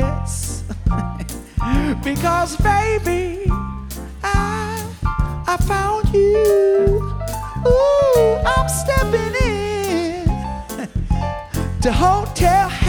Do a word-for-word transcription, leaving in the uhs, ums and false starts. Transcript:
yes. Because baby, I I found you. Ooh, I'm stepping in to Hotel